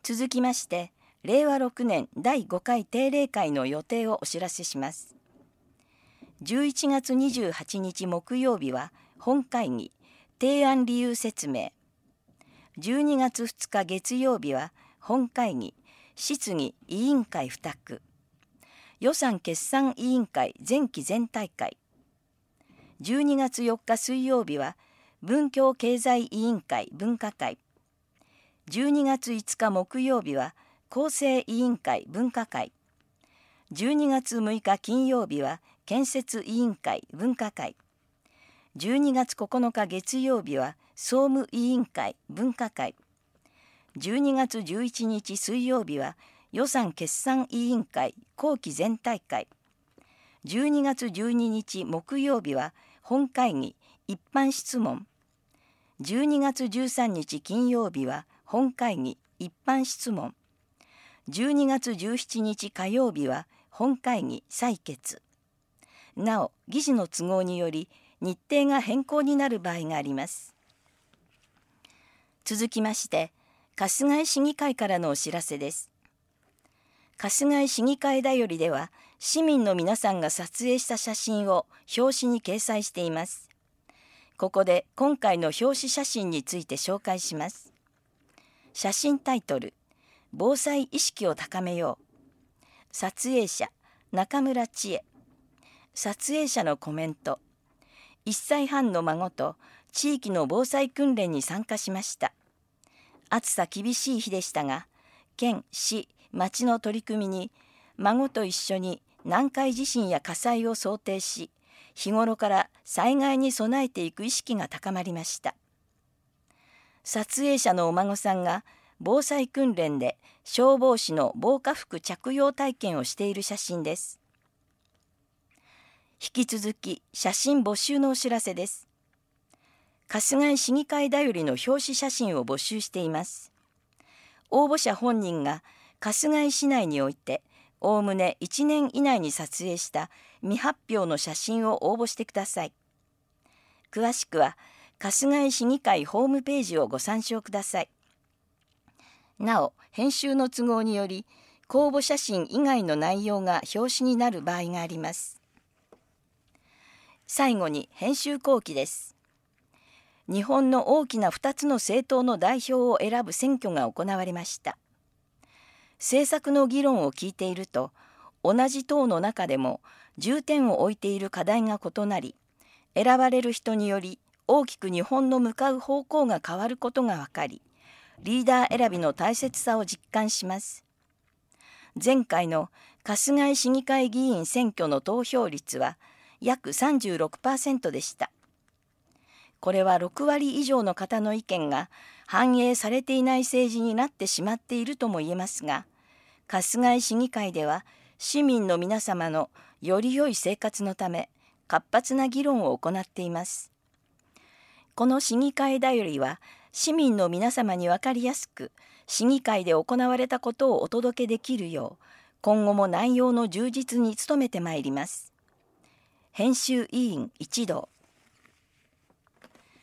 続きまして、令和6年第5回定例会の予定をお知らせします。11月28日木曜日は本会議、提案理由説明。12月2日月曜日は本会議、質疑委員会付託。予算決算委員会前期全体会。12月4日水曜日は文教経済委員会分科会。12月5日木曜日は厚生委員会分科会。12月6日金曜日は建設委員会分科会。12月9日月曜日は総務委員会分科会。12月11日水曜日は予算決算委員会後期全体会。12月12日木曜日は本会議一般質問。12月13日金曜日は本会議一般質問。12月17日火曜日は本会議採決。なお、議事の都合により日程が変更になる場合があります。続きまして、春日井市議会からのお知らせです。春日井市議会だよりでは、市民の皆さんが撮影した写真を表紙に掲載しています。ここで今回の表紙写真について紹介します。写真タイトル、防災意識を高めよう。撮影者、中村千恵。撮影者のコメント。1歳半の孫と地域の防災訓練に参加しました。暑さ厳しい日でしたが、県、市、町の取り組みに孫と一緒に南海地震や火災を想定し、日頃から災害に備えていく意識が高まりました。撮影者のお孫さんが防災訓練で消防士の防火服着用体験をしている写真です。引き続き写真募集のお知らせです。春日井市議会だよりの表紙写真を募集しています。応募者本人が春日井市内においておおむね1年以内に撮影した未発表の写真を応募してください。詳しくは春日井市議会ホームページをご参照ください。なお、編集の都合により公募写真以外の内容が表紙になる場合があります。最後に編集後期です。日本の大きな2つの政党の代表を選ぶ選挙が行われました。政策の議論を聞いていると、同じ党の中でも重点を置いている課題が異なり、選ばれる人により大きく日本の向かう方向が変わることが分かり、リーダー選びの大切さを実感します。前回の春日井市議会議員選挙の投票率は約 36% でした。これは6割以上の方の意見が反映されていない政治になってしまっているとも言えますが、春日井市議会では市民の皆様のより良い生活のため活発な議論を行っています。この市議会だよりは市民の皆様に分かりやすく市議会で行われたことをお届けできるよう今後も内容の充実に努めてまいります。編集委員一同。